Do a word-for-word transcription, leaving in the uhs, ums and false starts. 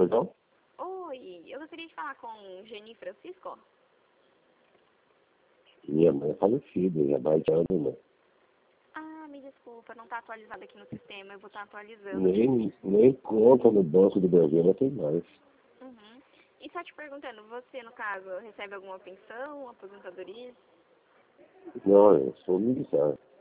Pois não? Oi, eu gostaria de falar com Geni Francisco. Minha mãe é falecida, já vai de ano, né? Ah, me desculpa, não está atualizado aqui no sistema, eu vou estar atualizando. Nem, nem conta no Banco do Brasil não tem mais. Uhum. E só te perguntando, você, no caso, recebe alguma pensão, aposentadoria? Não, eu sou militar.